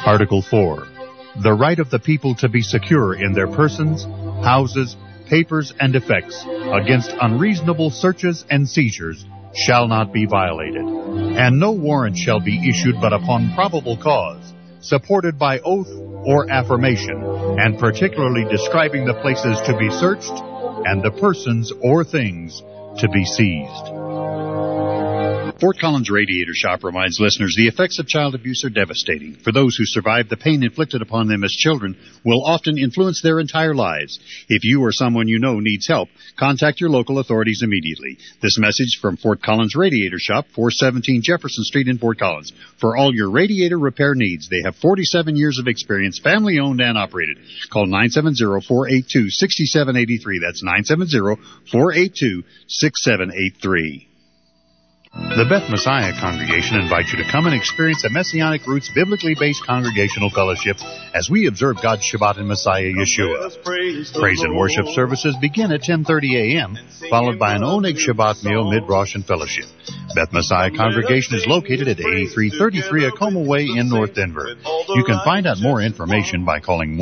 Article 4. The right of the people to be secure in their persons, houses, papers, and effects against unreasonable searches and seizures shall not be violated, and no warrant shall be issued but upon probable cause, supported by oath or affirmation, and particularly describing the places to be searched and the persons or things to be seized. Fort Collins Radiator Shop reminds listeners the effects of child abuse are devastating. For those who survive, the pain inflicted upon them as children will often influence their entire lives. If you or someone you know needs help, contact your local authorities immediately. This message from Fort Collins Radiator Shop, 417 Jefferson Street in Fort Collins. For all your radiator repair needs, they have 47 years of experience, family-owned and operated. Call 970-482-6783. That's 970-482-6783. The Beth Messiah Congregation invites you to come and experience a Messianic Roots biblically based congregational fellowship as we observe God's Shabbat in Messiah Yeshua. Praise and worship services begin at 10:30 a.m., followed by an Oneg Shabbat meal, mid-Rosh and fellowship. Beth Messiah Congregation is located at 8333 Acoma Way in North Denver. You can find out more information by calling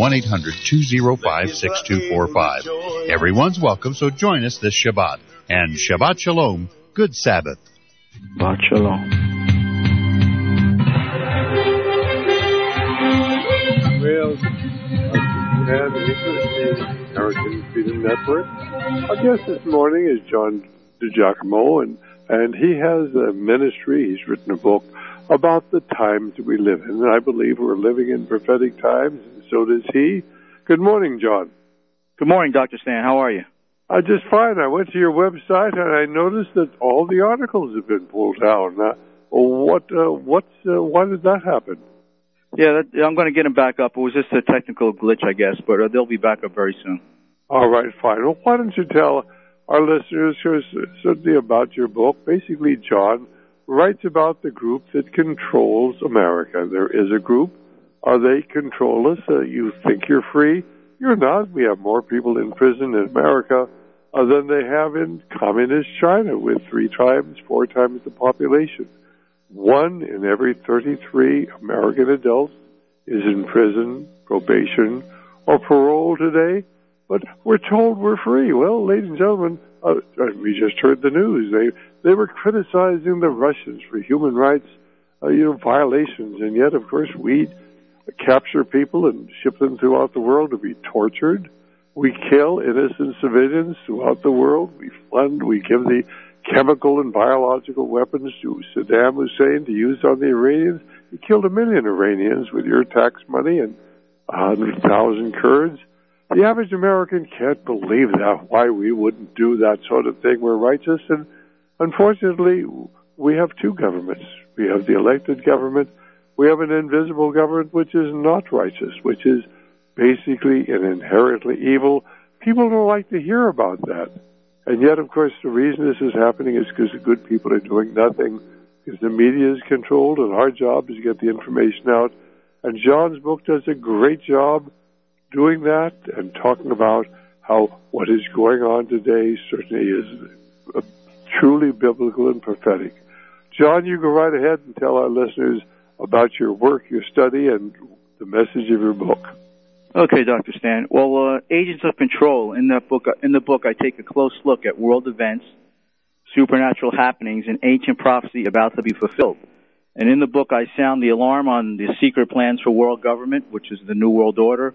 1-800-205-6245. Everyone's welcome, so join us this Shabbat. And Shabbat Shalom, good Sabbath. Shabbat Shalom. Well, you have an interest in American Freedom Network. Our guest this morning is John DiGiacomo, and he has a ministry. He's written a book about the times we live in. And I believe we're living in prophetic times, and so does he. Good morning, John. Good morning, Dr. Stan. How are you? Just fine. I went to your website and I noticed that all the articles have been pulled down. Why did that happen? Yeah, I'm going to get them back up. It was just a technical glitch, I guess, but they'll be back up very soon. All right, fine. Well, why don't you tell our listeners certainly about your book? Basically, John writes about the group that controls America. There is a group. They control us. You think you're free. You're not. We have more people in prison in America than they have in communist China, with 4 times the population. 1 in every 33 American adults is in prison, probation, or parole today, but we're told we're free. Well, ladies and gentlemen, we just heard the news. They were criticizing the Russians for human rights violations, and yet, of course, we capture people and ship them throughout the world to be tortured. We kill innocent civilians throughout the world. We fund, we give the chemical and biological weapons to Saddam Hussein to use on the Iranians. He killed 1 million Iranians with your tax money and 100,000 Kurds. The average American can't believe that, why we wouldn't do that sort of thing. We're righteous, and unfortunately, we have 2 governments. We have the elected government. We have an invisible government which is not righteous, which is basically an inherently evil. People don't like to hear about that. And yet, of course, the reason this is happening is because the good people are doing nothing, because the media is controlled, and our job is to get the information out. And John's book does a great job doing that and talking about how what is going on today certainly is truly biblical and prophetic. John, you go right ahead and tell our listeners about your work, your study, and the message of your book. Okay, Dr. Stan. Well, Agents of Control, in the book, I take a close look at world events, supernatural happenings, and ancient prophecy about to be fulfilled. And in the book, I sound the alarm on the secret plans for world government, which is the New World Order.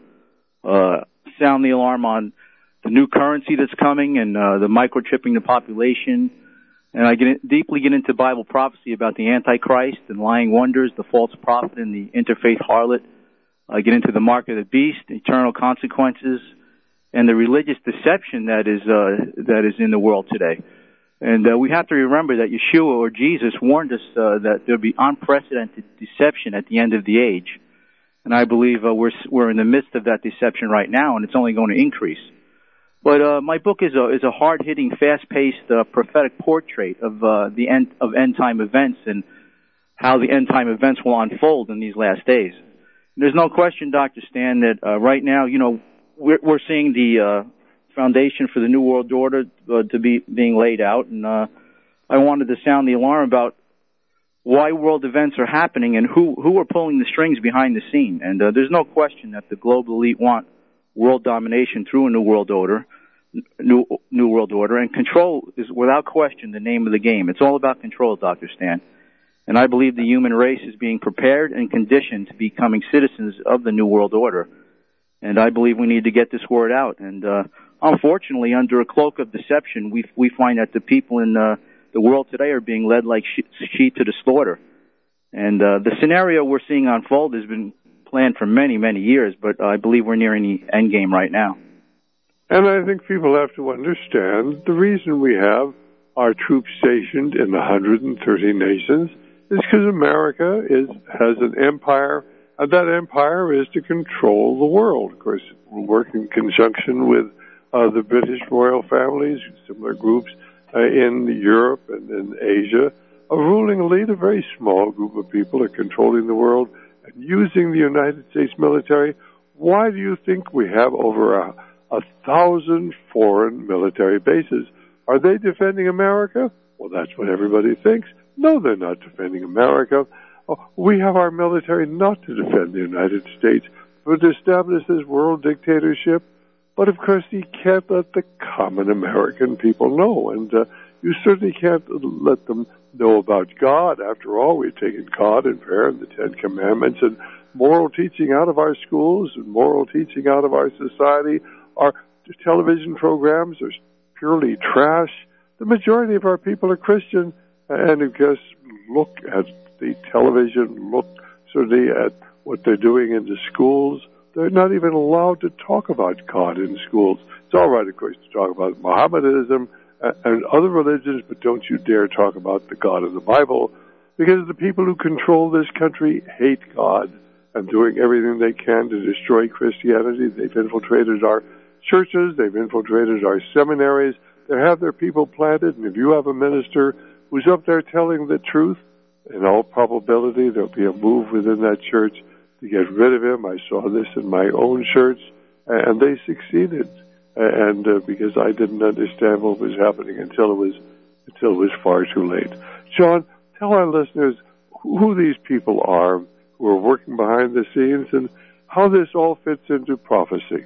Sound the alarm on the new currency that's coming and the microchipping the population. And I deeply get into Bible prophecy about the Antichrist and lying wonders, the false prophet, and the interfaith harlot. I get into the mark of the beast, eternal consequences, and the religious deception that is in the world today. And we have to remember that Yeshua, or Jesus, warned us that there'll be unprecedented deception at the end of the age. And I believe we're in the midst of that deception right now, and it's only going to increase. But my book is a hard-hitting, fast-paced, prophetic portrait of the end time events and how the end time events will unfold in these last days. There's no question, Dr. Stan, that right now, we're seeing the foundation for the New World Order to be being laid out, and I wanted to sound the alarm about why world events are happening and who are pulling the strings behind the scene. And there's no question that the global elite want world domination through a new world order, and control is without question the name of the game. It's all about control, Dr. Stan. And I believe the human race is being prepared and conditioned to becoming citizens of the new world order. And I believe we need to get this word out. And unfortunately, under a cloak of deception, we find that the people in the world today are being led like sheep to the slaughter. And the scenario we're seeing unfold has been planned for many, many years, but I believe we're nearing the end game right now. And I think people have to understand the reason we have our troops stationed in 130 nations is because America has an empire, and that empire is to control the world. Of course, we work in conjunction with the British royal families, similar groups in Europe and in Asia. A ruling elite, a very small group of people, are controlling the world and using the United States military. Why do you think we have over 1,000 foreign military bases? Are they defending America? Well, that's what everybody thinks. No, they're not defending America. We have our military not to defend the United States, but to establish this world dictatorship. But, of course, you can't let the common American people know. And you certainly can't let them know about God. After all, we've taken God and prayer and the Ten Commandments and moral teaching out of our schools and moral teaching out of our society. Our television programs are purely trash. The majority of our people are Christian. And of course, look at the television, look certainly at what they're doing in the schools. They're not even allowed to talk about God in schools. It's all right, of course, to talk about Mohammedanism and other religions, but don't you dare talk about the God of the Bible, because the people who control this country hate God and doing everything they can to destroy Christianity. They've infiltrated our churches. They've infiltrated our seminaries. They have their people planted, and if you have a minister who's up there telling the truth, in all probability there'll be a move within that church to get rid of him. I saw this in my own church, and they succeeded. And because I didn't understand what was happening until it was far too late. John, tell our listeners who these people are who are working behind the scenes and how this all fits into prophecy.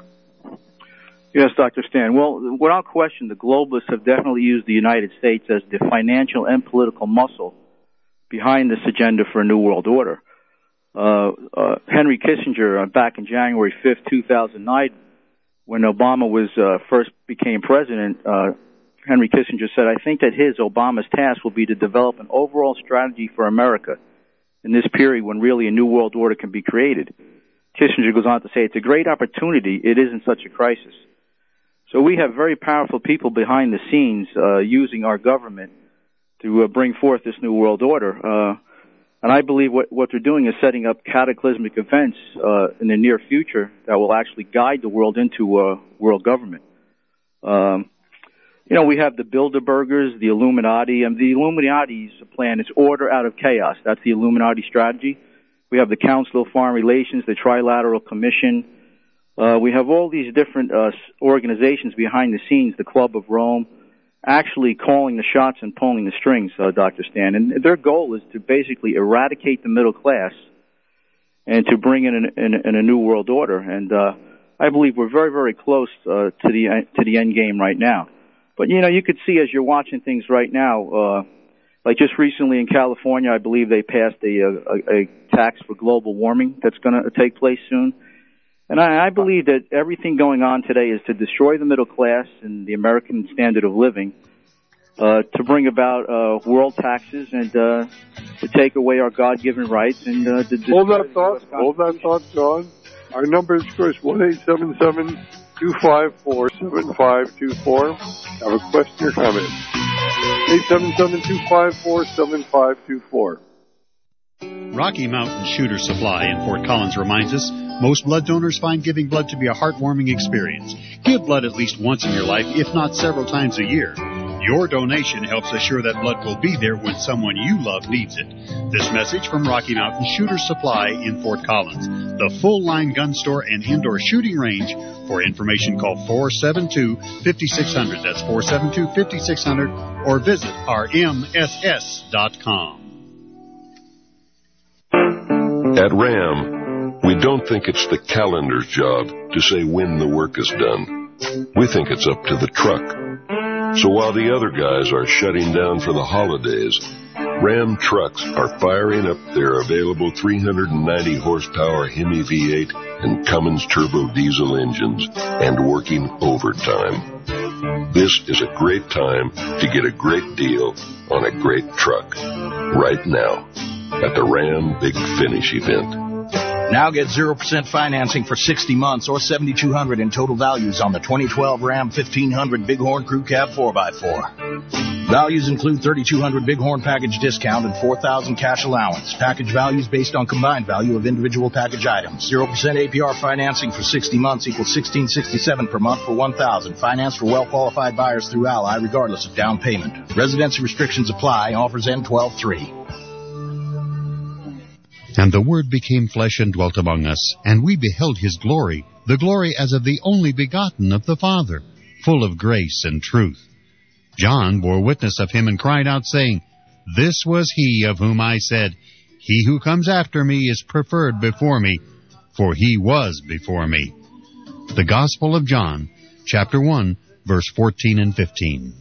Yes, Dr. Stan. Well, without question, the globalists have definitely used the United States as the financial and political muscle behind this agenda for a new world order. Henry Kissinger, back in January 5th, 2009, when Obama first became president, Henry Kissinger said, I think that Obama's task will be to develop an overall strategy for America in this period when really a new world order can be created. Kissinger goes on to say, it's a great opportunity. It isn't such a crisis. So we have very powerful people behind the scenes using our government to bring forth this new world order. And I believe what they're doing is setting up cataclysmic events in the near future that will actually guide the world into world government. We have the Bilderbergers, the Illuminati, and the Illuminati's plan is order out of chaos. That's the Illuminati strategy. We have the Council of Foreign Relations, the Trilateral Commission. We have all these different organizations behind the scenes, the Club of Rome, actually calling the shots and pulling the strings, Dr. Stan. And their goal is to basically eradicate the middle class and to bring in a new world order. And I believe we're very, very close to the end game right now. But, you could see as you're watching things right now, like just recently in California, I believe they passed a tax for global warming that's going to take place soon. And I believe that everything going on today is to destroy the middle class and the American standard of living, to bring about world taxes and to take away our God-given rights. And Hold that thought, John. Our number is, of course, 1-877-254-7524. Have a question or comment. 877-254-7524. Rocky Mountain Shooter Supply in Fort Collins reminds us, most blood donors find giving blood to be a heartwarming experience. Give blood at least once in your life, if not several times a year. Your donation helps assure that blood will be there when someone you love needs it. This message from Rocky Mountain Shooter Supply in Fort Collins, the full-line gun store and indoor shooting range. For information, call 472-5600. That's 472-5600, or visit rmss.com. At RAM, we don't think it's the calendar's job to say when the work is done. We think it's up to the truck. So while the other guys are shutting down for the holidays, Ram trucks are firing up their available 390 horsepower Hemi V8 and Cummins turbo diesel engines and working overtime. This is a great time to get a great deal on a great truck right now at the Ram Big Finish event. Now get 0% financing for 60 months or $7,200 in total values on the 2012 Ram 1500 Bighorn Crew Cab 4x4. Values include $3,200 Bighorn package discount and $4,000 cash allowance. Package values based on combined value of individual package items. 0% APR financing for 60 months equals $1,667 per month for $1,000. Finance for well-qualified buyers through Ally regardless of down payment. Residency restrictions apply. Offers end 12/3. And the Word became flesh and dwelt among us, and we beheld his glory, the glory as of the only begotten of the Father, full of grace and truth. John bore witness of him and cried out, saying, This was he of whom I said, He who comes after me is preferred before me, for he was before me. The Gospel of John, chapter 1, verse 14 and 15.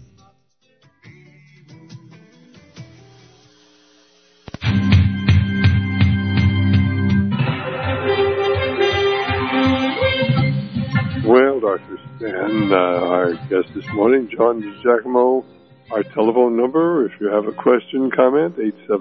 Well, Dr. Stan, our guest this morning, John DiGiacomo. Our telephone number, if you have a question, comment,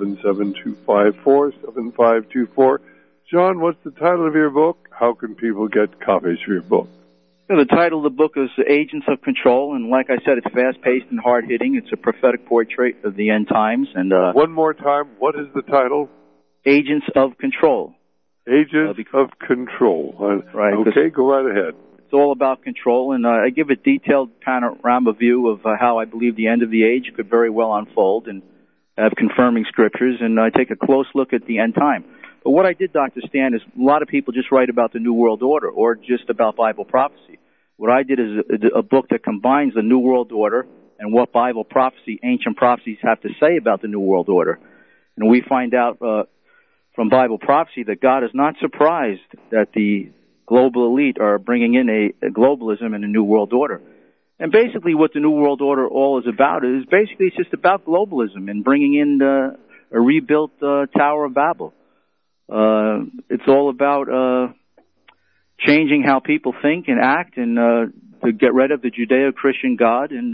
877-254-7524. John, what's the title of your book? How can people get copies of your book? The title of the book is Agents of Control, and like I said, it's fast-paced and hard-hitting. It's a prophetic portrait of the end times. And one more time, what is the title? Agents of Control. Agents of Control. Right. Okay, go right ahead. It's all about control, and I give a detailed panorama view of how I believe the end of the age could very well unfold, and have confirming scriptures, and I take a close look at the end time. But what I did, Dr. Stan, is a lot of people just write about the New World Order or just about Bible prophecy. What I did is a book that combines the New World Order and what Bible prophecy, ancient prophecies have to say about the New World Order. And we find out from Bible prophecy that God is not surprised that the global elite are bringing in a globalism and a New World Order. And basically what the New World Order all is about is basically it's just about globalism and bringing in a rebuilt Tower of Babel. It's all about changing how people think and act and to get rid of the Judeo-Christian God. And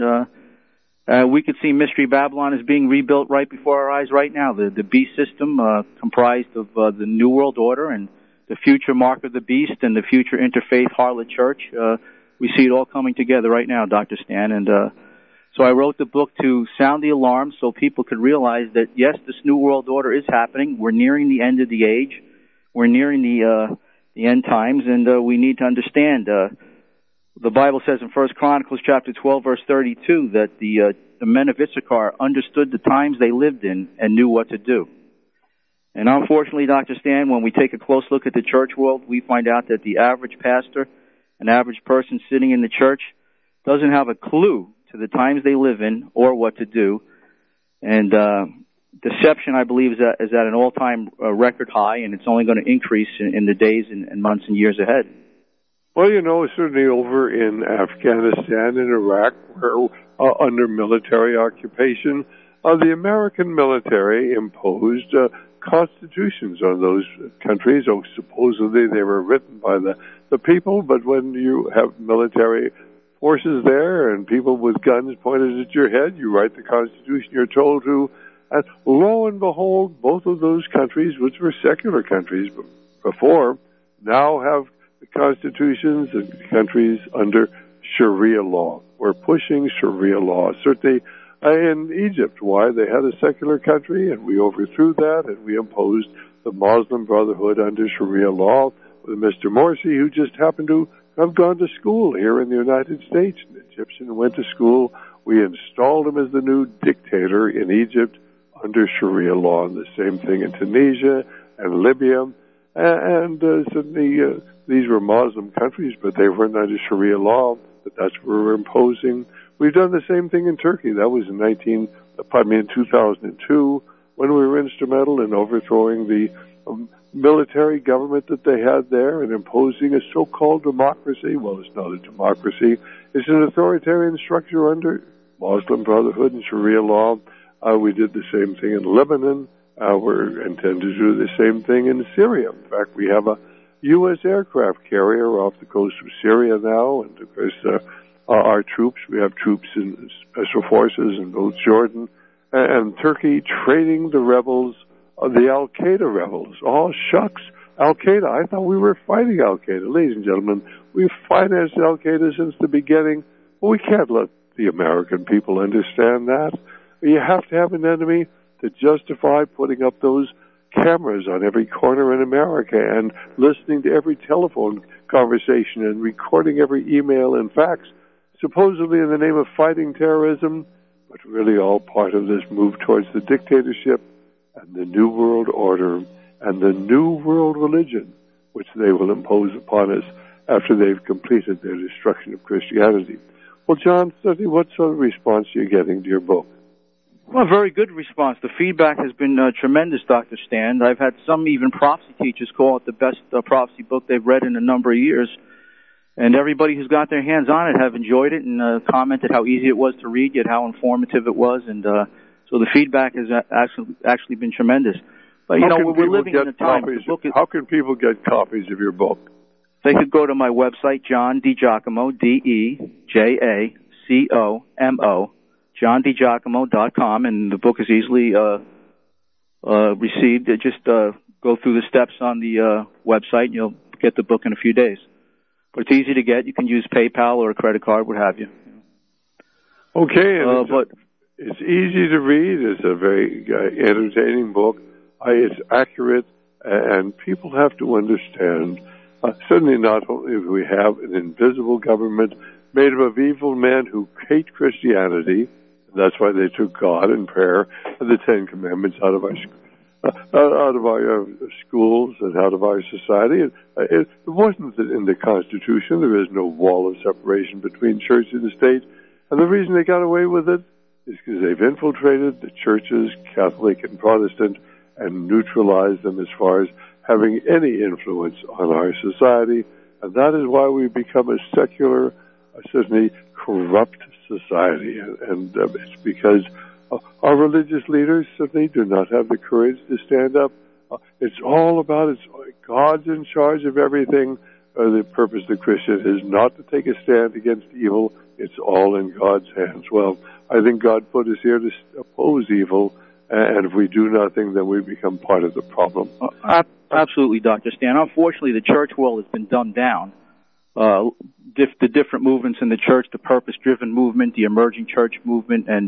we could see Mystery Babylon is being rebuilt right before our eyes right now. The beast system comprised of the New World Order and the future mark of the beast and the future interfaith harlot church. We see it all coming together right now, Dr. Stan. And so I wrote the book to sound the alarm so people could realize that, yes, this New World Order is happening. We're nearing the end of the age. We're nearing the end times, and we need to understand. The Bible says in 1 Chronicles chapter 12, verse 32, that the men of Issachar understood the times they lived in and knew what to do. And unfortunately, Dr. Stan, when we take a close look at the church world, we find out that the average pastor, an average person sitting in the church, doesn't have a clue to the times they live in or what to do. And deception, I believe, is at an all-time record high, and it's only going to increase in the days and months and years ahead. Well, you know, certainly over in Afghanistan and Iraq, where under military occupation, the American military imposed constitutions on those countries. Oh, supposedly they were written by the people, but when you have military forces there and people with guns pointed at your head, you write the Constitution you're told to. And lo and behold, both of those countries, which were secular countries before, now have the constitutions and countries under Sharia law. We're pushing Sharia law. Certainly in Egypt, why? They had a secular country, and we overthrew that, and we imposed the Muslim Brotherhood under Sharia law with Mr. Morsi, who just happened to have gone to school here in the United States. An Egyptian went to school. We installed him as the new dictator in Egypt under Sharia law, and the same thing in Tunisia and Libya. And certainly these were Muslim countries, but they weren't under Sharia law, but that's what we're imposing. We've done the same thing in Turkey. That was in 2002, when we were instrumental in overthrowing the military government that they had there and imposing a so-called democracy. Well, it's not a democracy. It's an authoritarian structure under Muslim Brotherhood and Sharia law. We did the same thing in Lebanon. We intend to do the same thing in Syria. In fact, we have a U.S. aircraft carrier off the coast of Syria now, and of course our troops, we have troops in special forces in both Jordan and Turkey training the rebels, the Al-Qaeda rebels. Oh, shucks, Al-Qaeda. I thought we were fighting Al-Qaeda. Ladies and gentlemen, we've financed Al-Qaeda since the beginning. Well, we can't let the American people understand that. You have to have an enemy to justify putting up those cameras on every corner in America and listening to every telephone conversation and recording every email and fax, supposedly in the name of fighting terrorism, but really all part of this move towards the dictatorship and the New World Order and the New World Religion, which they will impose upon us after they've completed their destruction of Christianity. Well, John, what sort of response are you getting to your book? Well, very good response. The feedback has been tremendous, Dr. Stan. I've had some even prophecy teachers call it the best prophecy book they've read in a number of years. And everybody who's got their hands on it have enjoyed it and commented how easy it was to read, yet how informative it was. And so the feedback has actually been tremendous. But, you know, we're living in a time. How can people get copies of your book? They could go to my website, John DiGiacomo, DeJacomo, JohnDiGiacomo.com, and the book is easily received. Just go through the steps on the website, and you'll get the book in a few days. But it's easy to get. You can use PayPal or a credit card, what have you. Okay, and it's easy to read. It's a very entertaining book. It's accurate, and people have to understand, certainly not only do we have an invisible government made up of evil men who hate Christianity. That's why they took God and prayer and the Ten Commandments out of our schools and out of our society. It wasn't in the Constitution. There is no wall of separation between church and state. And the reason they got away with it is because they've infiltrated the churches, Catholic and Protestant, and neutralized them as far as having any influence on our society. And that is why we've become a secular, certainly corrupt society, and it's because our religious leaders certainly do not have the courage to stand up. It's all about God's in charge of everything. The purpose of the Christian is not to take a stand against evil. It's all in God's hands. Well, I think God put us here to oppose evil, and if we do nothing, then we become part of the problem. Absolutely, Dr. Stan. Unfortunately, the church world has been dumbed down. The different movements in the church, the purpose-driven movement, the emerging church movement, and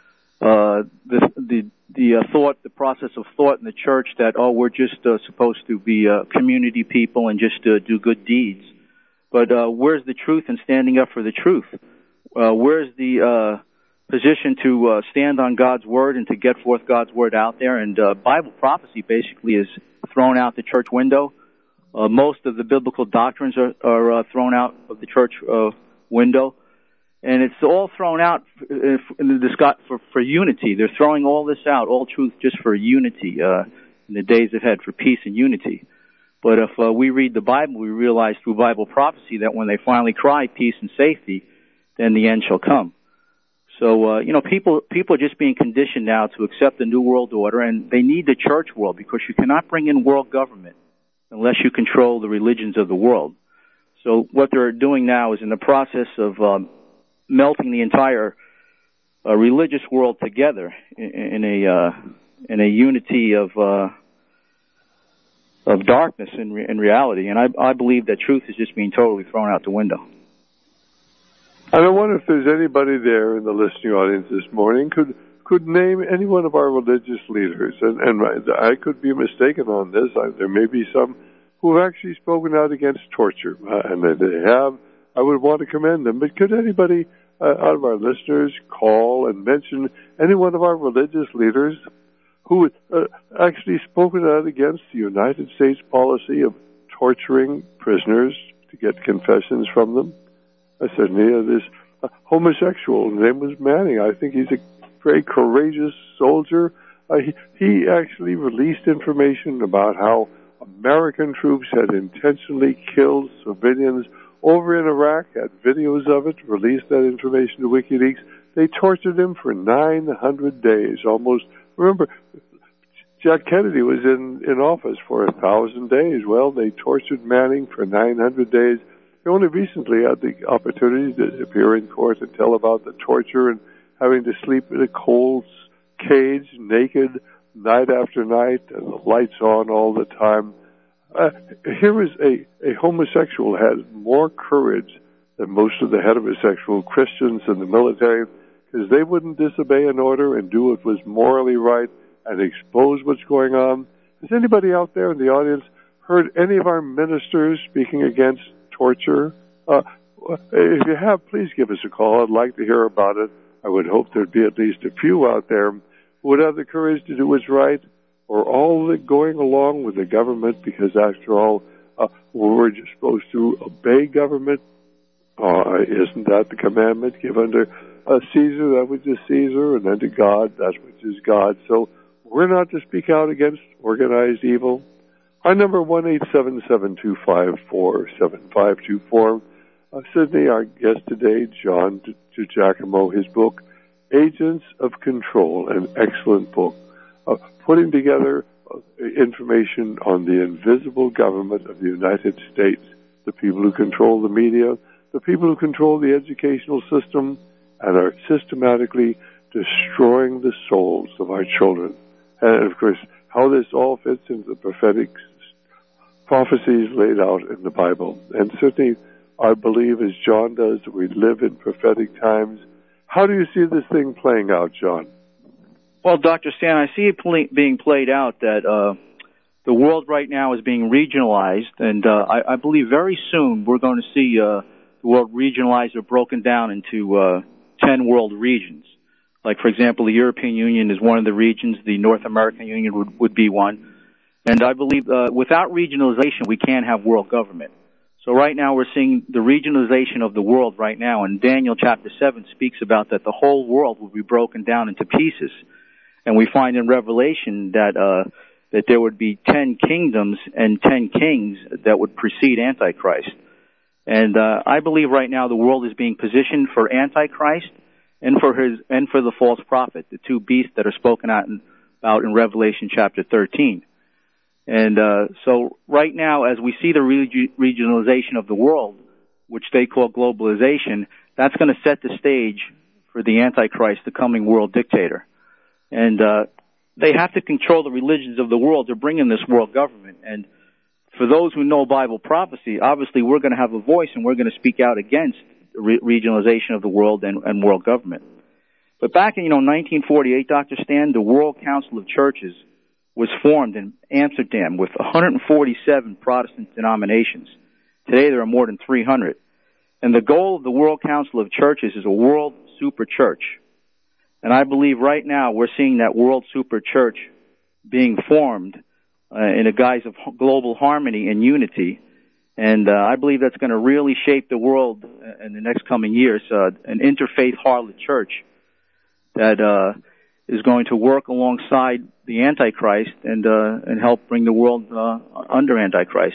the process of thought in the church that, we're just supposed to be community people and just do good deeds. But where's the truth in standing up for the truth? Where's the position to stand on God's word and to get forth God's word out there? And Bible prophecy basically is thrown out the church window. Most of the biblical doctrines are thrown out of the church window, and it's all thrown out for unity. They're throwing all this out, all truth, just for unity in the days ahead, for peace and unity. But if we read the Bible, we realize through Bible prophecy that when they finally cry peace and safety, then the end shall come. So, people are just being conditioned now to accept the New World Order, and they need the church world because you cannot bring in world government unless you control the religions of the world. So what they're doing now is in the process of melting the entire religious world together in a unity of darkness in reality. And I believe that truth is just being totally thrown out the window. And I wonder if there's anybody there in the listening audience this morning could name any one of our religious leaders, and I could be mistaken on this. There may be some who have actually spoken out against torture, and they have. I would want to commend them. But could anybody out of our listeners call and mention any one of our religious leaders who actually spoken out against the United States policy of torturing prisoners to get confessions from them? Certainly, this homosexual, his name was Manning. I think he's a very courageous soldier, he actually released information about how American troops had intentionally killed civilians over in Iraq, had videos of it, released that information to WikiLeaks. They tortured him for 900 days, almost. Remember, Jack Kennedy was in office for 1,000 days. Well, they tortured Manning for 900 days. They only recently had the opportunity to appear in court and tell about the torture and having to sleep in a cold cage, naked, night after night, and the lights on all the time. Here is a homosexual has more courage than most of the heterosexual Christians in the military, because they wouldn't disobey an order and do what was morally right and expose what's going on. Has anybody out there in the audience heard any of our ministers speaking against torture? If you have, please give us a call. I'd like to hear about it. I would hope there'd be at least a few out there who would have the courage to do what's right, or all the going along with the government, because after all, we're just supposed to obey government. Isn't that the commandment? Give unto Caesar that which is Caesar, and unto God that which is God. So we're not to speak out against organized evil. Our number 1-877-254-7524. Sydney, our guest today, John DiGiacomo, his book, Agents of Control, an excellent book, putting together information on the invisible government of the United States, the people who control the media, the people who control the educational system, and are systematically destroying the souls of our children. And, of course, how this all fits into the prophetic prophecies laid out in the Bible. And certainly, I believe, as John does, that we live in prophetic times. How do you see this thing playing out, John? Well, Dr. Stan, I see it being played out that the world right now is being regionalized, and I believe very soon we're going to see the world regionalized or broken down into 10 world regions. Like, for example, the European Union is one of the regions. The North American Union would be one. And I believe without regionalization, we can't have world government. So right now we're seeing the regionalization of the world right now, and Daniel chapter 7 speaks about that the whole world will be broken down into pieces. And we find in Revelation that there would be 10 kingdoms and 10 kings that would precede Antichrist. And I believe right now the world is being positioned for Antichrist and for the false prophet, the two beasts that are spoken about in Revelation chapter 13. And so right now, as we see the regionalization of the world, which they call globalization, that's going to set the stage for the Antichrist, the coming world dictator. And they have to control the religions of the world to bring in this world government. And for those who know Bible prophecy, obviously we're going to have a voice and we're going to speak out against the regionalization of the world and world government. But back in 1948, Dr. Stan, the World Council of Churches was formed in Amsterdam with 147 Protestant denominations. Today there are more than 300. And the goal of the World Council of Churches is a world super church. And I believe right now we're seeing that world super church being formed in a guise of global harmony and unity. And I believe that's going to really shape the world in the next coming years, an interfaith harlot church that is going to work alongside the Antichrist and help bring the world under Antichrist.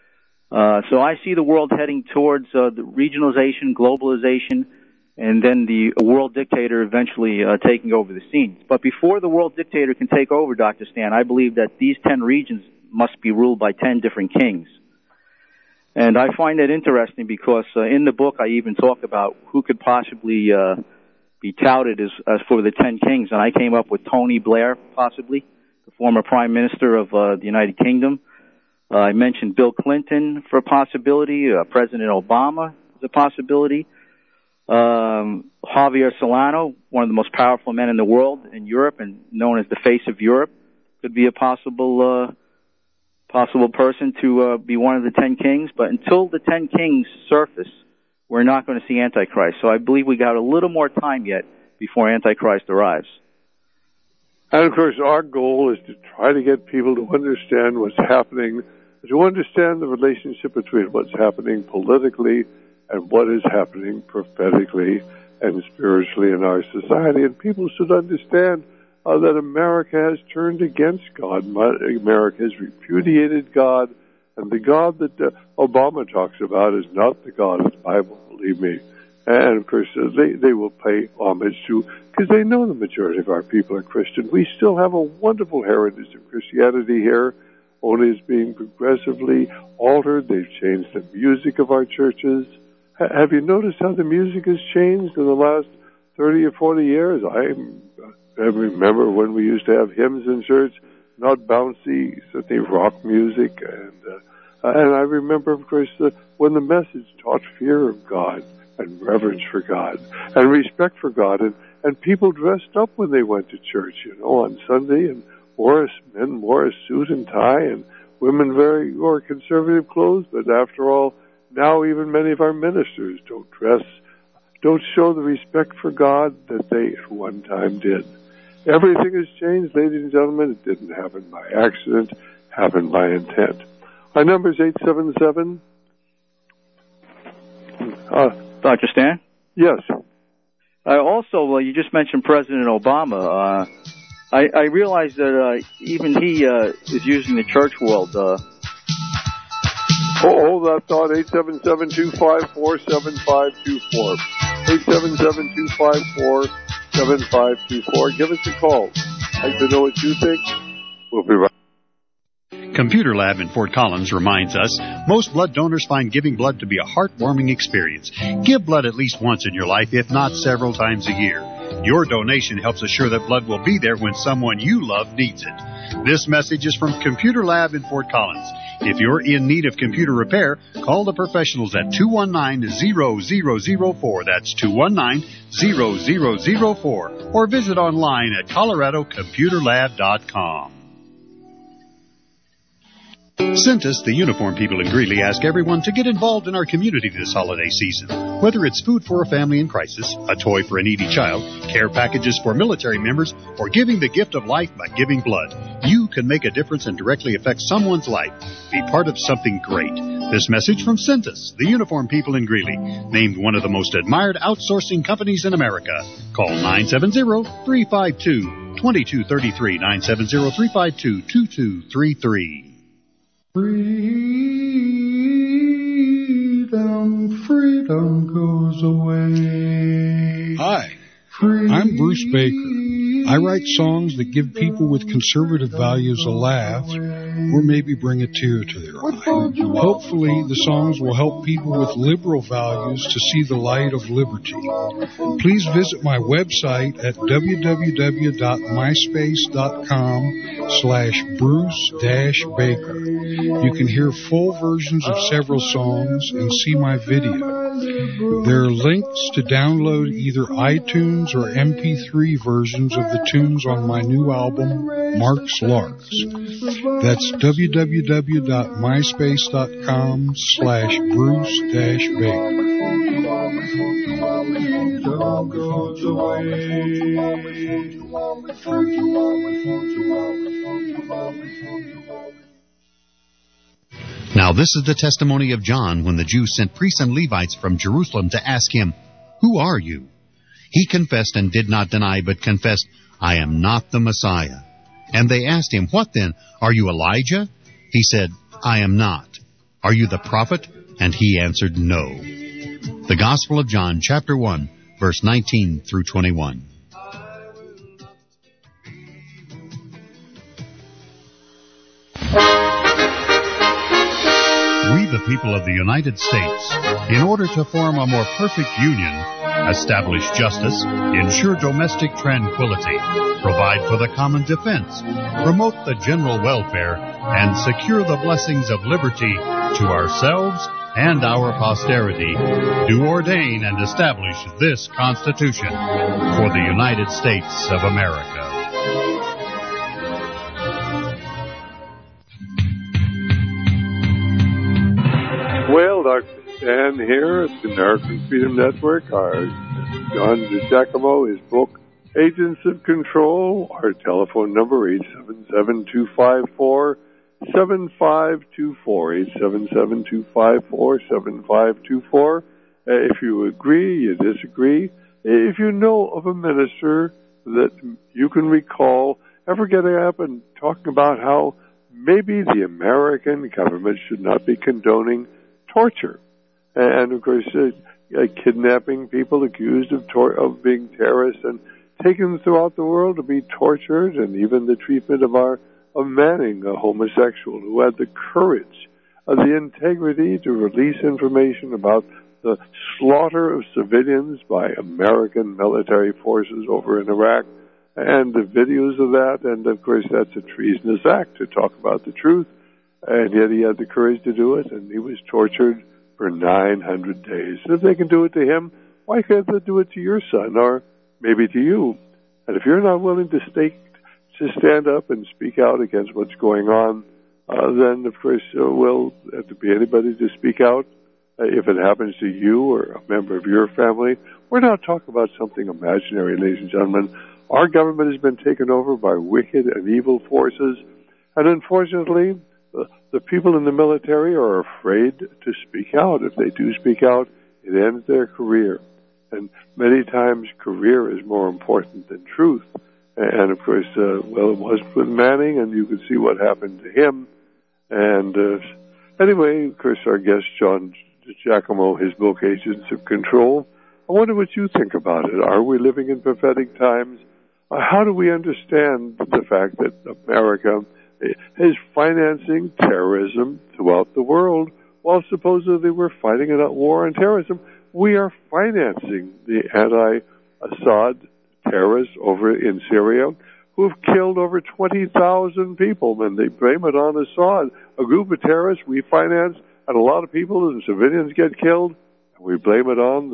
So I see the world heading towards the regionalization, globalization, and then the world dictator eventually taking over the scene. But before the world dictator can take over, Dr. Stan, I believe that these 10 regions must be ruled by 10 different kings. And I find that interesting because in the book I even talk about who could possibly be touted as for the 10 kings. And I came up with Tony Blair, possibly, the former Prime Minister of the United Kingdom. I mentioned Bill Clinton for a possibility. President Obama is a possibility. Javier Solano, one of the most powerful men in the world in Europe and known as the face of Europe, could be a possible person to be one of the 10 kings. But until the 10 kings surface, we're not going to see Antichrist. So I believe we got a little more time yet before Antichrist arrives. And of course, our goal is to try to get people to understand what's happening, to understand the relationship between what's happening politically and what is happening prophetically and spiritually in our society. And people should understand that America has turned against God. America has repudiated God, and the God that Obama talks about is not the God of the Bible, believe me. And, of course, they will pay homage to, because they know the majority of our people are Christian. We still have a wonderful heritage of Christianity here, only it's being progressively altered. They've changed the music of our churches. Have you noticed how the music has changed in the last 30 or 40 years? I remember when we used to have hymns in church, not bouncy, certainly rock music. And I remember, of course, when the message taught fear of God and reverence for God and respect for God. And people dressed up when they went to church, on Sunday, and men wore a suit and tie, and women wore conservative clothes. But after all, now even many of our ministers don't show the respect for God that they at one time did. Everything has changed, ladies and gentlemen. It didn't happen by accident, it happened by intent. Our number is 877. Dr. Stan? Yes. Also, you just mentioned President Obama. I realize that even he is using the church world. Hold that thought, 877-254-7524. 877-254-7524. Give us a call. I'd like to know what you think. We'll be right back. Computer Lab in Fort Collins reminds us, most blood donors find giving blood to be a heartwarming experience. Give blood at least once in your life, if not several times a year. Your donation helps assure that blood will be there when someone you love needs it. This message is from Computer Lab in Fort Collins. If you're in need of computer repair, call the professionals at 219-0004. That's 219-0004. Or visit online at coloradocomputerlab.com. Cintas, the uniform people in Greeley, ask everyone to get involved in our community this holiday season. Whether it's food for a family in crisis, a toy for a needy child, care packages for military members, or giving the gift of life by giving blood, you can make a difference and directly affect someone's life. Be part of something great. This message from Cintas, the uniform people in Greeley, named one of the most admired outsourcing companies in America. Call 970-352-2233, 970-352-2233. Freedom goes away. Hi, I'm Bruce Baker. I write songs that give people with conservative values a laugh, or maybe bring a tear to their eye. Hopefully, the songs will help people with liberal values to see the light of liberty. Please visit my website at www.myspace.com/Bruce-Baker. You can hear full versions of several songs and see my video. There are links to download either iTunes or MP3 versions of the tunes on my new album, Mark's Larks. That's www.myspace.com/Bruce-Baker. Now this is the testimony of John when the Jews sent priests and Levites from Jerusalem to ask him, "Who are you?" He confessed and did not deny, but confessed, "I am not the Messiah." And they asked him, "What then? Are you Elijah?" He said, "I am not." "Are you the prophet?" And he answered, "No." The Gospel of John, chapter 1, verse 19 through 21. We, the people of the United States, in order to form a more perfect union, establish justice, ensure domestic tranquility, provide for the common defense, promote the general welfare, and secure the blessings of liberty to ourselves and our posterity, do ordain and establish this Constitution for the United States of America. Well, Dr. Stan here at the American Freedom Network. Our John DiGiacomo, his book, Agents of Control. Our telephone number, 877-254-7524, 877-254-7524. If you agree, you disagree. If you know of a minister that you can recall ever getting up and talking about how maybe the American government should not be condoning torture? And, of course, kidnapping people accused of being terrorists and taking them throughout the world to be tortured, and even the treatment of Manning, a homosexual who had the courage, the integrity to release information about the slaughter of civilians by American military forces over in Iraq, and the videos of that. And, of course, that's a treasonous act to talk about the truth, and yet he had the courage to do it, and he was tortured for 900 days. And if they can do it to him, why can't they do it to your son, or maybe to you? And if you're not willing to stand up and speak out against what's going on, then, of course, will have to be anybody to speak out. If it happens to you or a member of your family, we're not talking about something imaginary, ladies and gentlemen. Our government has been taken over by wicked and evil forces, and unfortunately, the people in the military are afraid to speak out. If they do speak out, it ends their career. And many times, career is more important than truth. And, of course, well, it was with Manning, and you could see what happened to him. And anyway, of course, our guest, John Giacomo, his book, Agents of Control. I wonder what you think about it. Are we living in prophetic times? How do we understand the fact that America is financing terrorism throughout the world while supposedly we're fighting a war on terrorism? We are financing the anti-Assad terrorists over in Syria who have killed over 20,000 people, and they blame it on Assad. A group of terrorists we finance, and a lot of people and civilians get killed, and we blame it on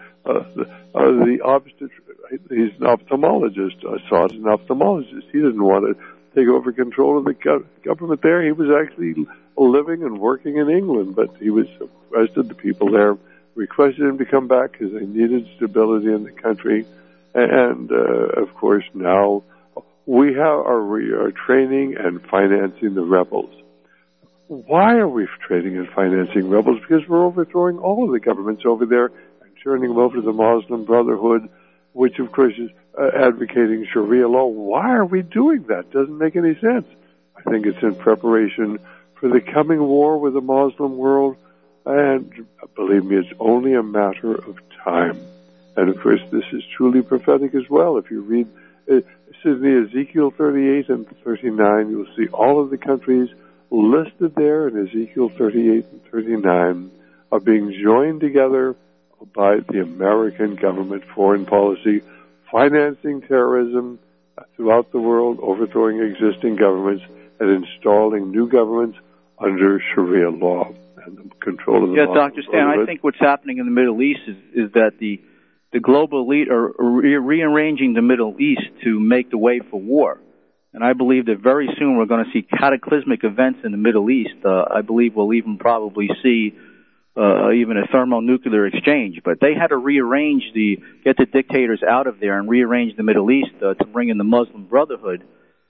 he's an ophthalmologist. Assad's an ophthalmologist. He didn't want to take over control of the government there. He was actually living and working in England, but he was arrested. The people there requested him to come back because they needed stability in the country. And, of course, now we are training and financing the rebels. Why are we training and financing rebels? Because we're overthrowing all of the governments over there and turning them over to the Muslim Brotherhood, which, of course, is advocating Sharia law. Why are we doing that? Doesn't make any sense. I think it's in preparation for the coming war with the Muslim world, and believe me, it's only a matter of time. And, of course, this is truly prophetic as well. If you read Ezekiel 38 and 39, you'll see all of the countries listed there in Ezekiel 38 and 39 are being joined together by the American government foreign policy, financing terrorism throughout the world, overthrowing existing governments, and installing new governments under Sharia law and the control of the Muslim Dr. Stan, I think what's happening in the Middle East is that the global elite are rearranging the Middle East to make the way for war. And I believe that very soon we're going to see cataclysmic events in the Middle East. I believe we'll even probably see even a thermonuclear exchange. But they had to get the dictators out of there and rearrange the Middle East to bring in the Muslim Brotherhood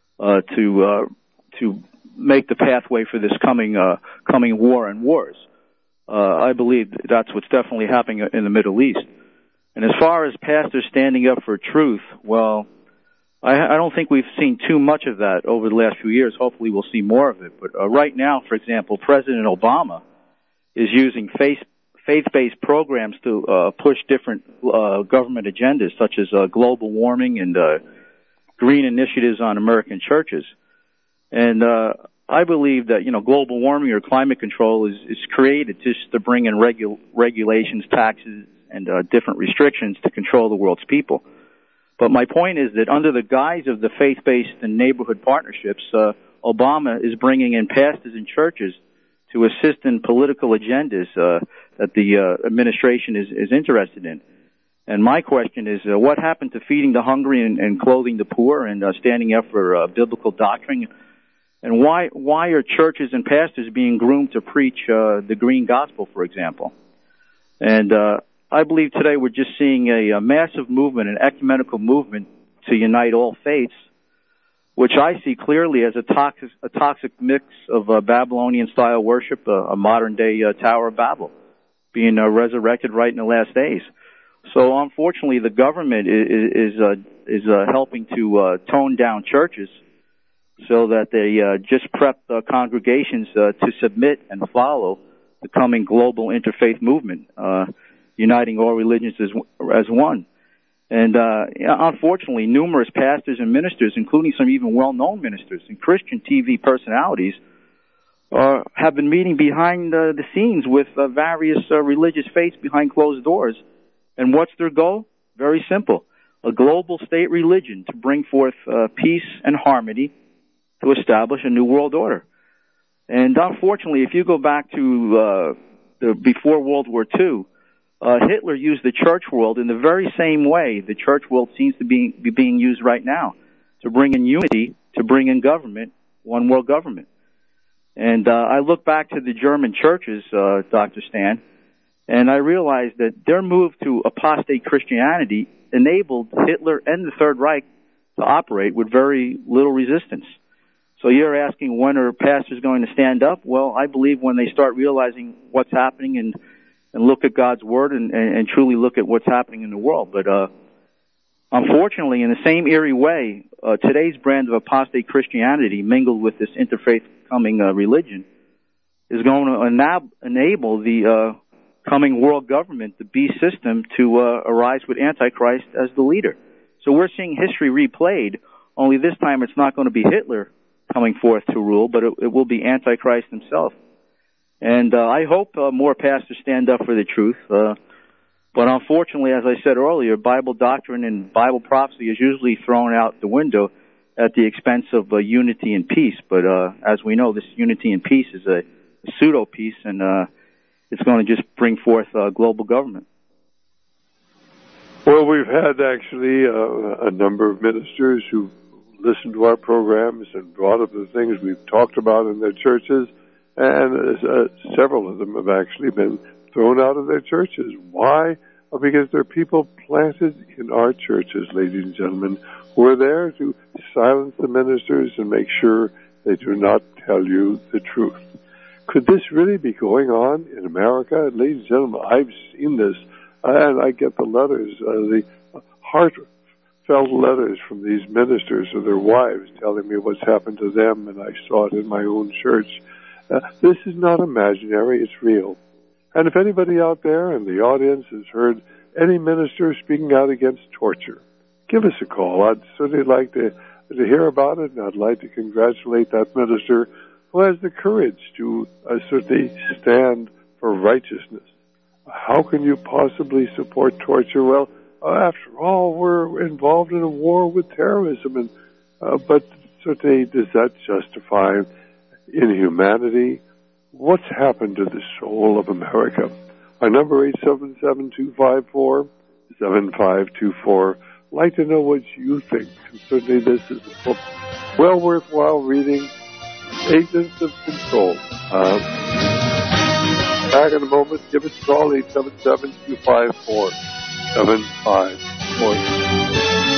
to make the pathway for this coming war and wars. I believe that's what's definitely happening in the Middle East. And as far as pastors standing up for truth, well, I don't think we've seen too much of that over the last few years. Hopefully we'll see more of it. But right now, for example, President Obama is using faith-based programs to push different government agendas, such as global warming and green initiatives on American churches. And I believe that, global warming or climate control is created just to bring in regulations, taxes, and different restrictions to control the world's people. But my point is that under the guise of the faith-based and neighborhood partnerships, Obama is bringing in pastors and churches to assist in political agendas that the administration is interested in. And my question is, what happened to feeding the hungry and clothing the poor and standing up for biblical doctrine? And why are churches and pastors being groomed to preach the green gospel, for example? And I believe today we're just seeing a massive movement, an ecumenical movement to unite all faiths, which I see clearly as a toxic mix of Babylonian-style worship, a modern-day Tower of Babel, being resurrected right in the last days. So unfortunately, the government is helping to tone down churches so that they just prep congregations to submit and follow the coming global interfaith movement, uniting all religions as one. And unfortunately, numerous pastors and ministers, including some even well-known ministers and Christian TV personalities, have been meeting behind the scenes with various religious faiths behind closed doors. And what's their goal? Very simple. A global state religion to bring forth peace and harmony to establish a new world order. And unfortunately, if you go back to before World War II, Hitler used the church world in the very same way the church world seems to be being used right now, to bring in unity, to bring in government, one world government. And I look back to the German churches, Dr. Stan, and I realized that their move to apostate Christianity enabled Hitler and the Third Reich to operate with very little resistance. So you're asking, when are pastors going to stand up? Well, I believe when they start realizing what's happening and look at God's Word and truly look at what's happening in the world. But unfortunately, in the same eerie way, today's brand of apostate Christianity mingled with this interfaith coming religion is going to enable the coming world government, the beast system, to arise with Antichrist as the leader. So we're seeing history replayed, only this time it's not going to be Hitler coming forth to rule, but it will be Antichrist himself. And I hope more pastors stand up for the truth. But unfortunately, as I said earlier, Bible doctrine and Bible prophecy is usually thrown out the window at the expense of unity and peace. But as we know, this unity and peace is a pseudo-peace, and it's going to just bring forth global government. Well, we've had actually a number of ministers who listened to our programs and brought up the things we've talked about in their churches, and several of them have actually been thrown out of their churches. Why? Well, because they're people planted in our churches, ladies and gentlemen, who are there to silence the ministers and make sure they do not tell you the truth. Could this really be going on in America? Ladies and gentlemen, I've seen this, and I get the letters, the heartfelt letters from these ministers or their wives telling me what's happened to them, and I saw it in my own church. This is not imaginary, it's real. And if anybody out there in the audience has heard any minister speaking out against torture, give us a call. I'd certainly like to hear about it, and I'd like to congratulate that minister who has the courage to certainly stand for righteousness. How can you possibly support torture? Well, after all, we're involved in a war with terrorism, but certainly does that justify inhumanity? What's happened to the soul of America? Our number 877-254-7524. I'd like to know what you think. And certainly this is a book well worthwhile reading. Agents of Control. Back in a moment. Give us a call, 877-254-7524.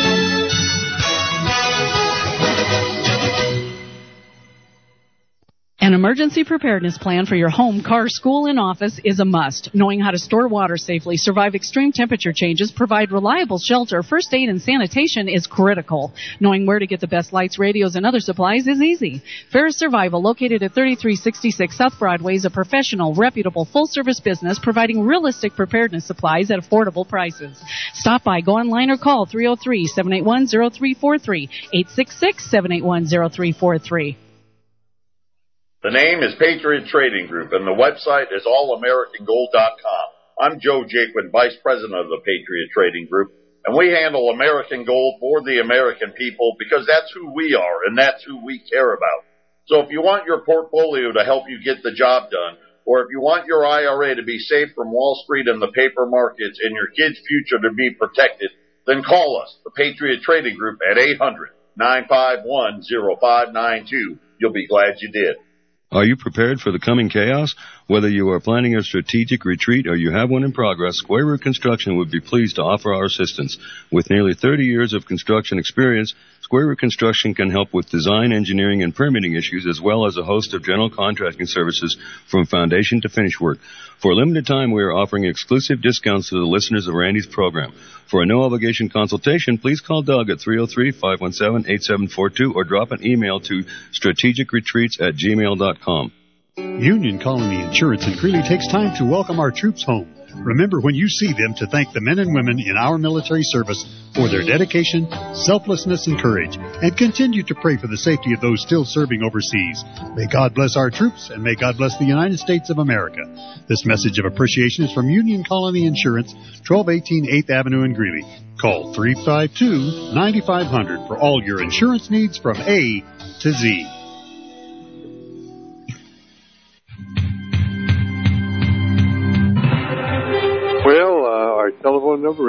An emergency preparedness plan for your home, car, school, and office is a must. Knowing how to store water safely, survive extreme temperature changes, provide reliable shelter, first aid, and sanitation is critical. Knowing where to get the best lights, radios, and other supplies is easy. Ferris Survival, located at 3366 South Broadway, is a professional, reputable, full-service business providing realistic preparedness supplies at affordable prices. Stop by, go online, or call 303-781-0343, 866-781-0343. The name is Patriot Trading Group, and the website is allamericangold.com. I'm Joe Jaquin, Vice President of the Patriot Trading Group, and we handle American gold for the American people because that's who we are and that's who we care about. So if you want your portfolio to help you get the job done, or if you want your IRA to be safe from Wall Street and the paper markets and your kids' future to be protected, then call us, the Patriot Trading Group, at 800-951-0592. You'll be glad you did. Are you prepared for the coming chaos? Whether you are planning a strategic retreat or you have one in progress, Square Root Construction would be pleased to offer our assistance. With nearly 30 years of construction experience, Square Root Construction can help with design, engineering, and permitting issues, as well as a host of general contracting services from foundation to finish work. For a limited time, we are offering exclusive discounts to the listeners of Randy's program. For a no-obligation consultation, please call Doug at 303-517-8742 or drop an email to strategicretreats@gmail.com. Union Colony Insurance in Greeley takes time to welcome our troops home. Remember when you see them to thank the men and women in our military service for their dedication, selflessness, and courage, and continue to pray for the safety of those still serving overseas. May God bless our troops, and may God bless the United States of America. This message of appreciation is from Union Colony Insurance, 1218 8th Avenue in Greeley. Call 352-9500 for all your insurance needs from A to Z. Our telephone number,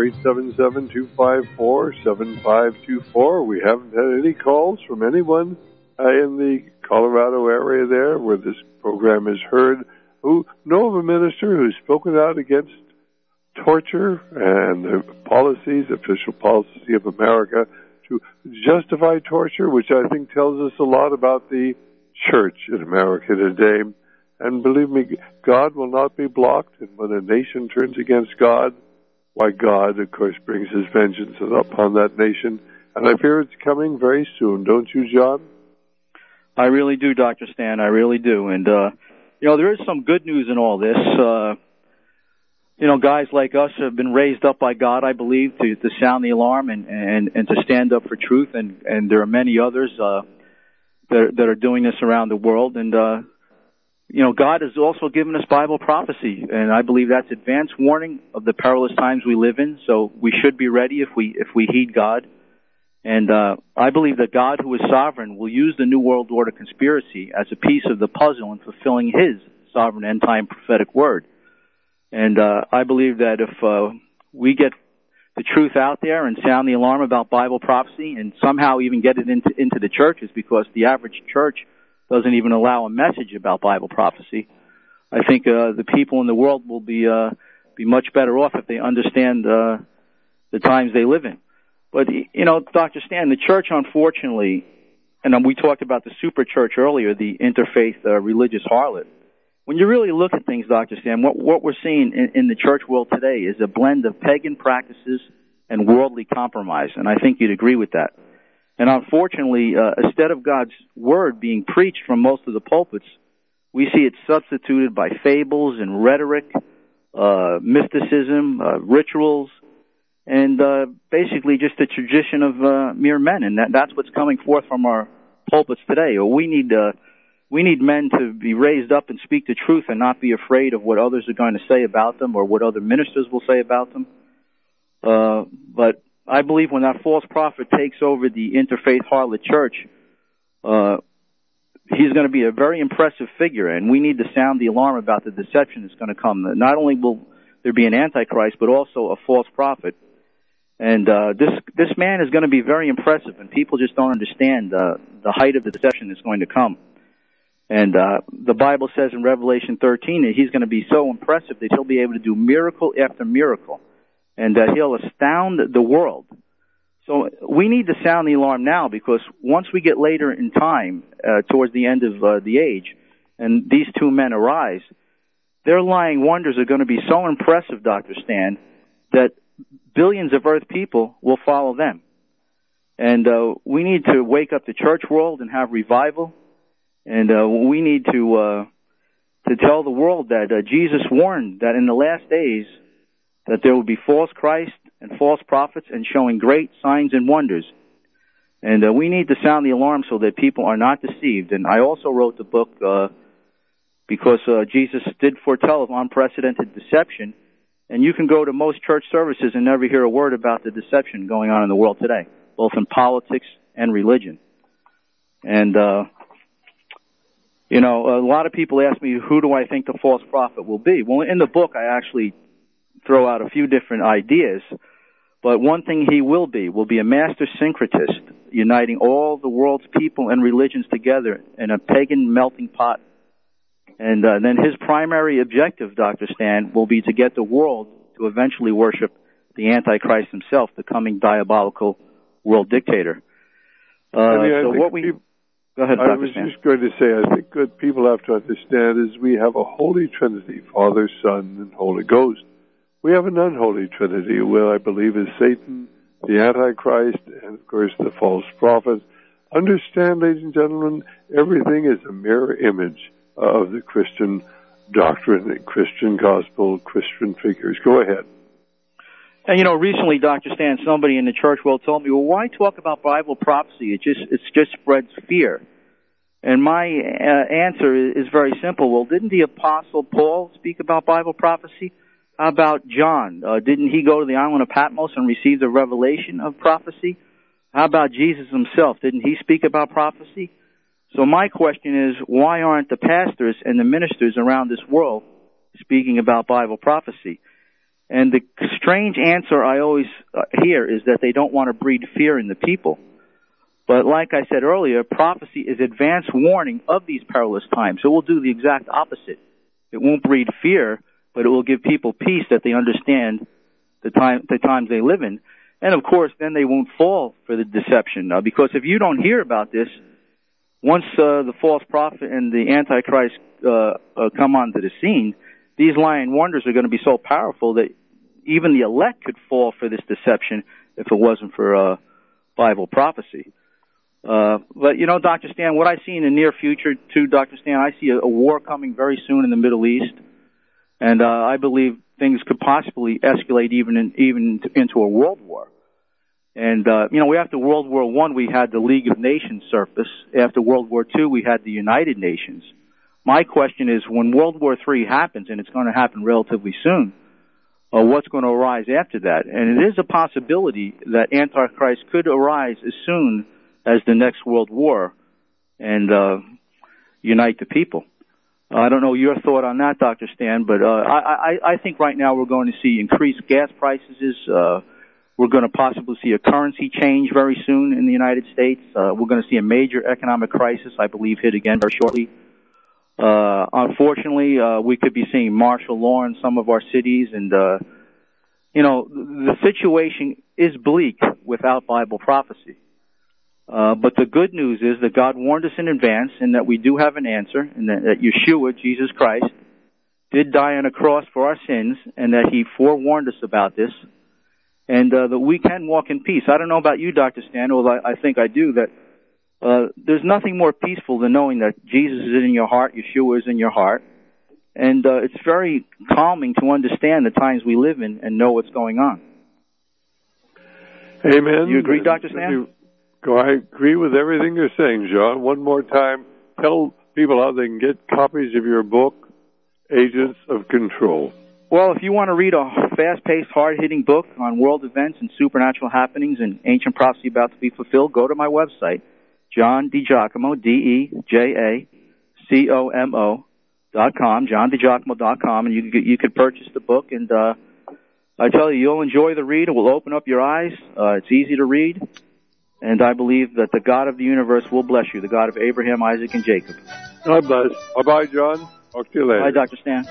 877-254-7524. We haven't had any calls from anyone in the Colorado area there where this program is heard who know of a minister who's spoken out against torture and the official policy of America to justify torture, which I think tells us a lot about the church in America today. And believe me, God will not be blocked. And when a nation turns against God, why, God, of course, brings his vengeance upon that nation. And I fear it's coming very soon, don't you, John? I really do, Dr. Stan. I really do. And, there is some good news in all this. Guys like us have been raised up by God, I believe, to sound the alarm and to stand up for truth. And there are many others that are doing this around the world. And, God has also given us Bible prophecy, and I believe that's advance warning of the perilous times we live in. So we should be ready if we heed God. And I believe that God, who is sovereign, will use the New World Order conspiracy as a piece of the puzzle in fulfilling His sovereign end-time prophetic word. And I believe that if we get the truth out there and sound the alarm about Bible prophecy, and somehow even get it into the churches, because the average church doesn't even allow a message about Bible prophecy, I think the people in the world will be much better off if they understand the times they live in. But, Dr. Stan, the church, unfortunately, and we talked about the super church earlier, the interfaith religious harlot. When you really look at things, Dr. Stan, what we're seeing in the church world today is a blend of pagan practices and worldly compromise, and I think you'd agree with that. And unfortunately, instead of God's word being preached from most of the pulpits, we see it substituted by fables and rhetoric, mysticism, rituals, and basically just a tradition of mere men. And that's what's coming forth from our pulpits today. Or we need men to be raised up and speak the truth and not be afraid of what others are going to say about them or what other ministers will say about them. But I believe when that false prophet takes over the interfaith harlot church, he's going to be a very impressive figure, and we need to sound the alarm about the deception that's going to come. Not only will there be an antichrist, but also a false prophet. And this man is going to be very impressive, and people just don't understand the height of the deception that's going to come. And the Bible says in Revelation 13 that he's going to be so impressive that he'll be able to do miracle after miracle, and that he'll astound the world. So we need to sound the alarm now, because once we get later in time, towards the end of the age, and these two men arise, their lying wonders are going to be so impressive, Dr. Stan, that billions of earth people will follow them. And we need to wake up the church world and have revival. And we need to tell the world that Jesus warned that in the last days that there will be false Christ and false prophets and showing great signs and wonders. And we need to sound the alarm so that people are not deceived. And I also wrote the book because Jesus did foretell of unprecedented deception. And you can go to most church services and never hear a word about the deception going on in the world today, both in politics and religion. And, a lot of people ask me, who do I think the false prophet will be? Well, in the book, I actually throw out a few different ideas. But one thing he will be a master syncretist, uniting all the world's people and religions together in a pagan melting pot And then his primary objective, Dr. Stan, will be to get the world to eventually worship the Antichrist himself, the coming diabolical world dictator. Go ahead, Dr. I was just going to say, I think what people have to understand is we have a Holy Trinity, Father, Son, and Holy Ghost. We have an unholy Trinity, where I believe is Satan, the Antichrist, and of course the false prophet. Understand, ladies and gentlemen, everything is a mirror image of the Christian doctrine, Christian gospel, Christian figures. Go ahead. And recently, Dr. Stan, somebody in the church world told me, well, why talk about Bible prophecy? It just spreads fear. And my answer is very simple. Well, didn't the Apostle Paul speak about Bible prophecy? How about John? Didn't he go to the island of Patmos and receive the revelation of prophecy? How about Jesus himself? Didn't he speak about prophecy? So my question is, why aren't the pastors and the ministers around this world speaking about Bible prophecy? And the strange answer I always hear is that they don't want to breed fear in the people. But like I said earlier, prophecy is advance warning of these perilous times. So it will do the exact opposite. It won't breed fear, but it will give people peace that they understand the times they live in. And of course, then they won't fall for the deception. Because if you don't hear about this, once the false prophet and the Antichrist come onto the scene, these lying wonders are going to be so powerful that even the elect could fall for this deception if it wasn't for Bible prophecy. But, Dr. Stan, what I see in the near future, too, Dr. Stan, I see a war coming very soon in the Middle East. And I believe things could possibly escalate even into a world war. And, after World War I, we had the League of Nations surface. After World War II, we had the United Nations. My question is, when World War III happens, and it's going to happen relatively soon, what's going to arise after that? And it is a possibility that Antichrist could arise as soon as the next World War and unite the people. I don't know your thought on that, Dr. Stan, but I think right now we're going to see increased gas prices. We're going to possibly see a currency change very soon in the United States. We're going to see a major economic crisis, I believe, hit again very shortly. Unfortunately, we could be seeing martial law in some of our cities, and the situation is bleak without Bible prophecy. But the good news is that God warned us in advance, and that we do have an answer, and that Yeshua, Jesus Christ, did die on a cross for our sins, and that He forewarned us about this, and that we can walk in peace. I don't know about you, Dr. Stan, although I think I do, that there's nothing more peaceful than knowing that Jesus is in your heart, Yeshua is in your heart, and it's very calming to understand the times we live in and know what's going on. Amen. You agree, Dr. Stan? I agree with everything you're saying, John. One more time, tell people how they can get copies of your book, Agents of Control. Well, if you want to read a fast-paced, hard-hitting book on world events and supernatural happenings and ancient prophecy about to be fulfilled, go to my website, John DiGiacomo, DeJacomo.com, JohnDiGiacomo.com, and you could purchase the book. And I tell you, you'll enjoy the read. It will open up your eyes. It's easy to read. And I believe that the God of the universe will bless you, the God of Abraham, Isaac, and Jacob. God bless. Bye-bye, John. Talk to you later. Bye, Dr. Stan.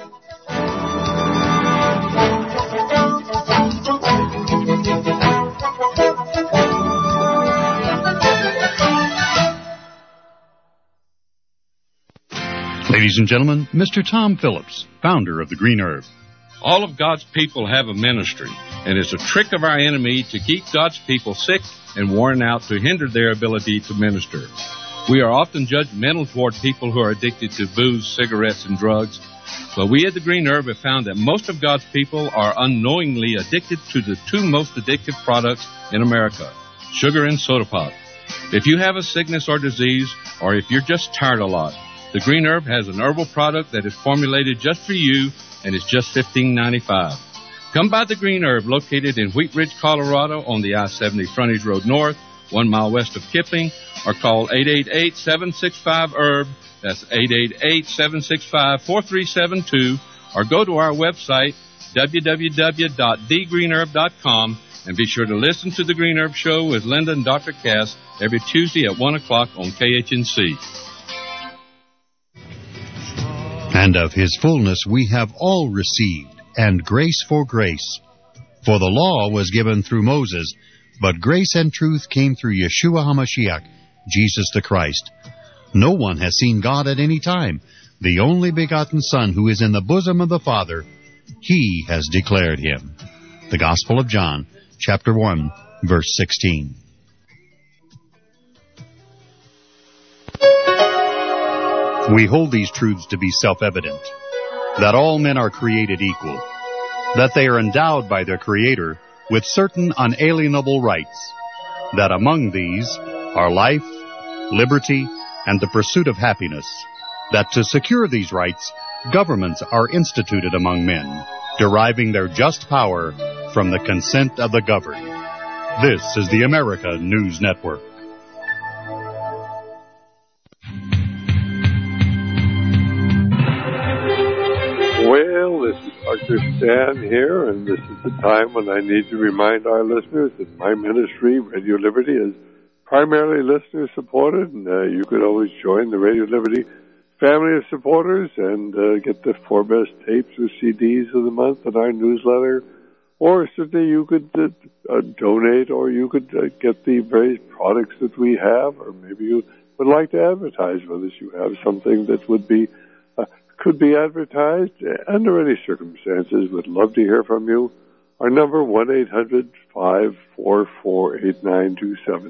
Ladies and gentlemen, Mr. Tom Phillips, founder of the Green Herb. All of God's people have a ministry, and it's a trick of our enemy to keep God's people sick and worn out to hinder their ability to minister. We are often judgmental toward people who are addicted to booze, cigarettes, and drugs, but we at the Green Herb have found that most of God's people are unknowingly addicted to the two most addictive products in America, sugar and soda pop. If you have a sickness or disease, or if you're just tired a lot, the Green Herb has an herbal product that is formulated just for you, and it's just $15.95. Come by the Green Herb, located in Wheat Ridge, Colorado, on the I-70 Frontage Road North, 1 mile west of Kipling, or call 888-765-HERB. That's 888-765-4372, or go to our website, www.thegreenherb.com, and be sure to listen to The Green Herb Show with Linda and Dr. Cass every Tuesday at 1 o'clock on KHNC. And of his fullness we have all received, and grace for grace. For the law was given through Moses, but grace and truth came through Yeshua HaMashiach, Jesus the Christ. No one has seen God at any time. The only begotten Son, who is in the bosom of the Father, he has declared him. The Gospel of John, chapter 1, verse 16. We hold these truths to be self-evident, that all men are created equal, that they are endowed by their Creator with certain unalienable rights, that among these are life, liberty, and the pursuit of happiness, that to secure these rights, governments are instituted among men, deriving their just power from the consent of the governed. This is the America News Network. Well, this is Dr. Stan here, and this is the time when I need to remind our listeners that my ministry, Radio Liberty, is primarily listener-supported, and you could always join the Radio Liberty family of supporters and get the 4 best tapes or CDs of the month in our newsletter, or certainly you could donate, or you could get the various products that we have, or maybe you would like to advertise with us. You have something that would be could be advertised under any circumstances. We'd love to hear from you. Our number, 1-800-544-8927.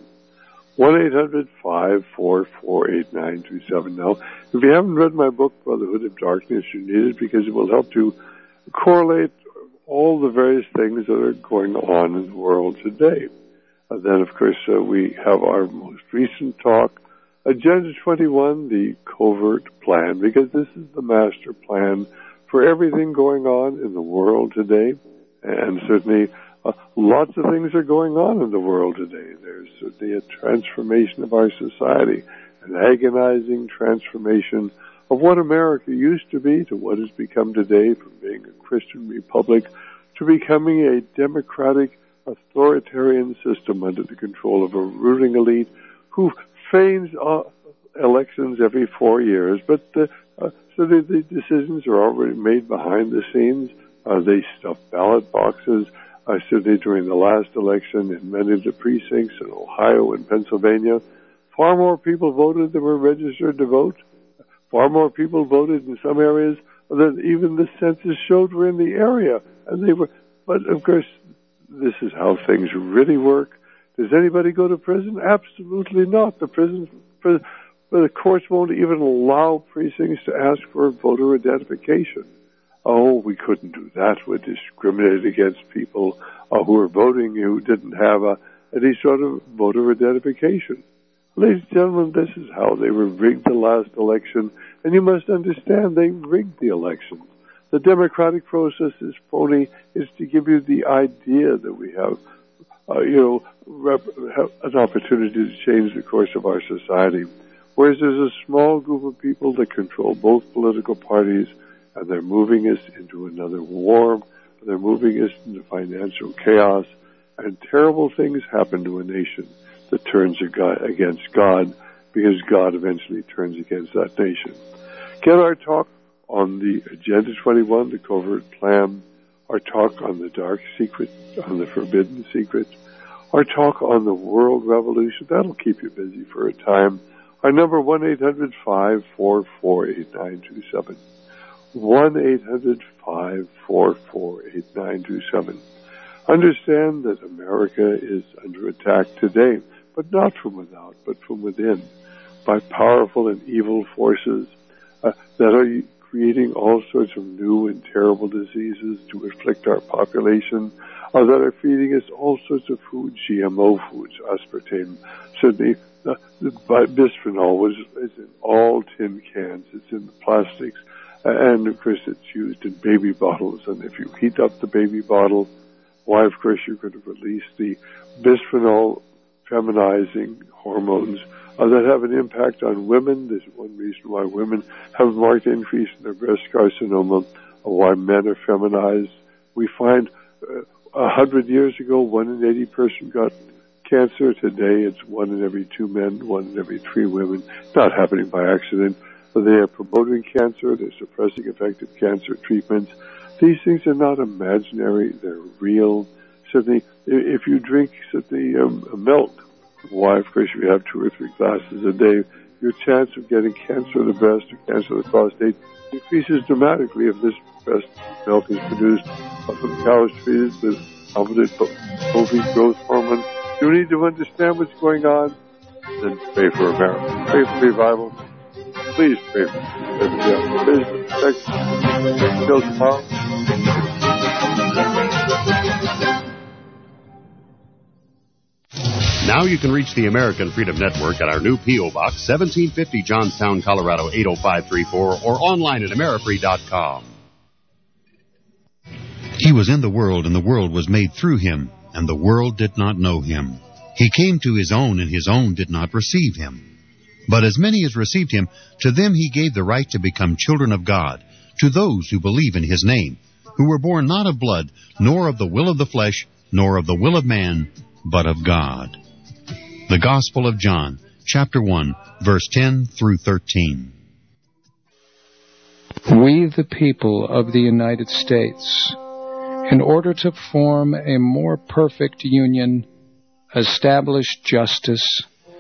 1-800-544-8927. Now, if you haven't read my book, Brotherhood of Darkness, you need it because it will help to correlate all the various things that are going on in the world today. Then, of course, we have our most recent talk, Agenda 21, the Covert Plan, because this is the master plan for everything going on in the world today. And certainly lots of things are going on in the world today. There's certainly a transformation of our society, an agonizing transformation of what America used to be to what it's become today, from being a Christian republic to becoming a democratic, authoritarian system under the control of a ruling elite who feigns elections every 4 years, but so the decisions are already made behind the scenes. They stuff ballot boxes. Certainly during the last election in many of the precincts in Ohio and Pennsylvania, far more people voted than were registered to vote. Far more people voted in some areas than even the census showed were in the area. And they were, but of course, this is how things really work. Does anybody go to prison? Absolutely not. The courts won't even allow precincts to ask for voter identification. Oh, we couldn't do that. We'd discriminate against people who are voting who didn't have any sort of voter identification. Ladies and gentlemen, this is how they were rigged the last election, and you must understand they rigged the elections. The democratic process is phony. It's to give you the idea that we have an opportunity to change the course of our society. Whereas there's a small group of people that control both political parties, and they're moving us into another war, they're moving us into financial chaos, and terrible things happen to a nation that turns against God, because God eventually turns against that nation. Get our talk on the Agenda 21, the Covert Plan, our talk on the dark secret, on the forbidden secret, our talk on the world revolution. That'll keep you busy for a time. Our number, 1-800-544-8927. 1-800-544-8927. Understand that America is under attack today, but not from without, but from within, by powerful and evil forces that are creating all sorts of new and terrible diseases to afflict our population, that are feeding us all sorts of food, GMO foods, aspartame. Certainly, bisphenol is in all tin cans. It's in the plastics. And, of course, it's used in baby bottles. And if you heat up the baby bottle, why, of course, you're going to release the bisphenol feminizing hormones that have an impact on women. There's one reason why women have a marked increase in their breast carcinoma, or why men are feminized. We find 100 years ago, 1 in 80 person got cancer. Today, it's 1 in every 2 men, 1 in every 3 women. Not happening by accident. They are promoting cancer. They're suppressing effective cancer treatments. These things are not imaginary. They're real. Certainly, if you drink milk, why, of course, you have 2 or 3 glasses a day, your chance of getting cancer of the breast or cancer of the prostate increases dramatically if this breast milk is produced from cows treated with competent bovine growth hormone. You need to understand what's going on, then pray for America. Pray for revival. Please pray for Now you can reach the American Freedom Network at our new P.O. Box, 1750 Johnstown, Colorado, 80534, or online at Amerifree.com. He was in the world, and the world was made through him, and the world did not know him. He came to his own, and his own did not receive him. But as many as received him, to them he gave the right to become children of God, to those who believe in his name, who were born not of blood, nor of the will of the flesh, nor of the will of man, but of God. The Gospel of John, chapter 1, verse 10 through 13. We, the people of the United States, in order to form a more perfect union, establish justice,